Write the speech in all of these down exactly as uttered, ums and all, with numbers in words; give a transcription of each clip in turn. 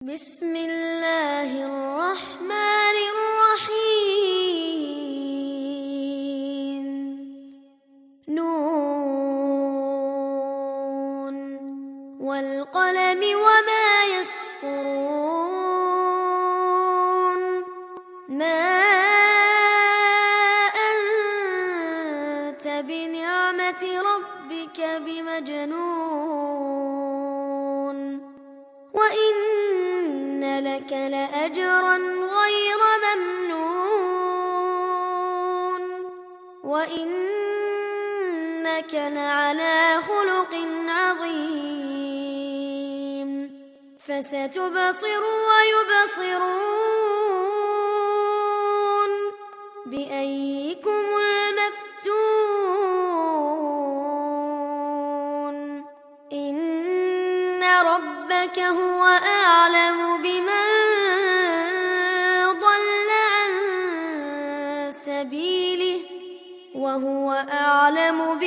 بسم الله الرحمن الرحيم. نون والقلم وما يسطرون. ما أنت بنعمة ربك بمجنون، وإن لك لأجرا غير ممنون، وإنك لعلى خلق عظيم. فستبصر ويبصرون بأيكم المفتون. إن ربك هو أعلم بمن ضل عن سبيله وهو أعلم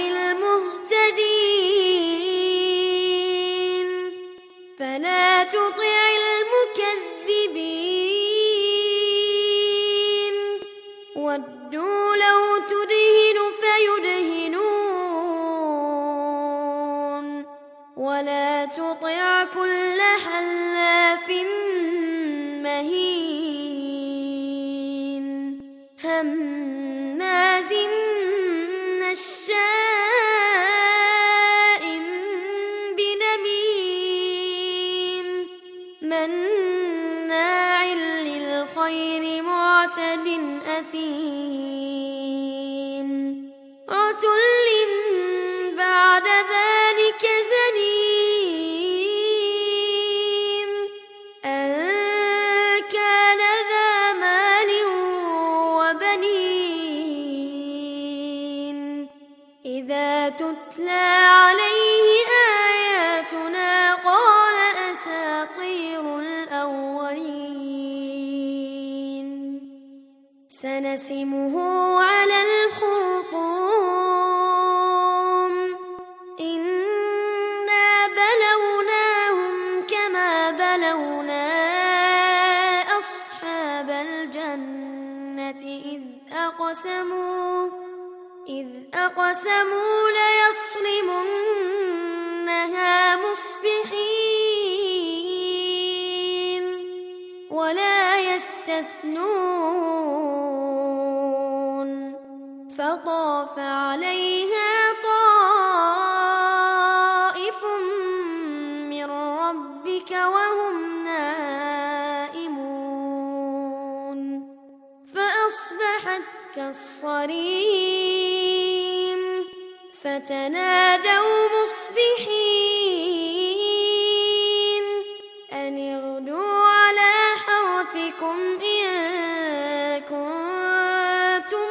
بالمهتدين. فلا تطع المكذبين، ودوا لو تدهن فيدهنون، ولا تطع كل حلاف مهين هماز مشاء بنميم مناع للخير معتد أثيم. عتل بعد ذلك زنيم. أن كان ذا مال وبنين. إذا تتلى عليه آياتنا قال أساطير الأولين. سنسمه على الخرطوم. إنا بلوناهم كما بلونا أصحاب الجنة إذ أقسموا إذ أقسموا ليصرمنها مصبحين ولا يستثنون. فطاف عليها طائف من ربك وهم نائمون، فأصبحت كالصريم. فتنادوا مصبحين أن اغدوا على حرثكم إن كنتم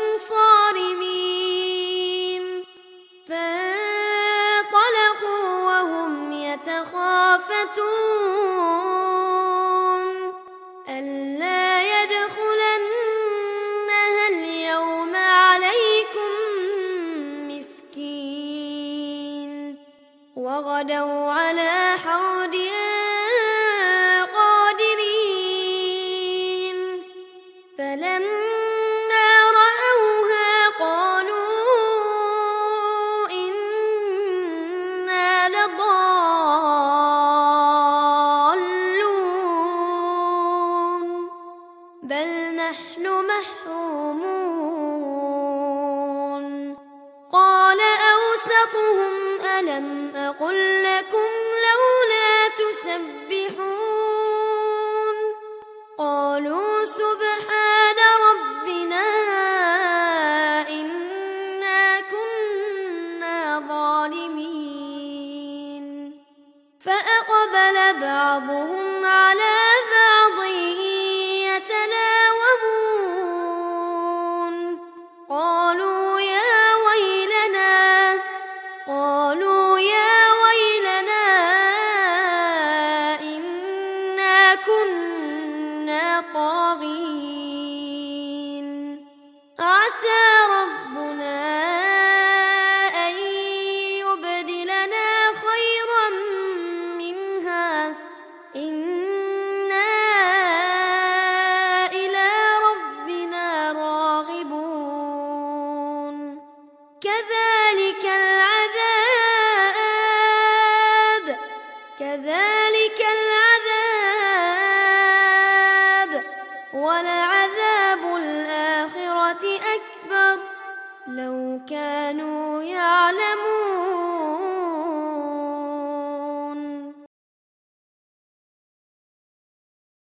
صارمين. فانطلقوا وهم يتخافتون ألا يدخلنها اليوم عليكم مسكين. وغدوا على حرد قادرين. فلما رأوها قالوا إنا لضالون بل نحن محرومون. قال أوسطهم ألم أقل لكم لولا تسبحون؟ قالوا سبحان ربنا إنا كنا ظالمين. فأقبل بعضهم على بعض يتلاومون. قالوا يا ويلنا قالوا يا ويلنا كذلك العذاب ولعذاب الآخرة أكبر لو كانوا يعلمون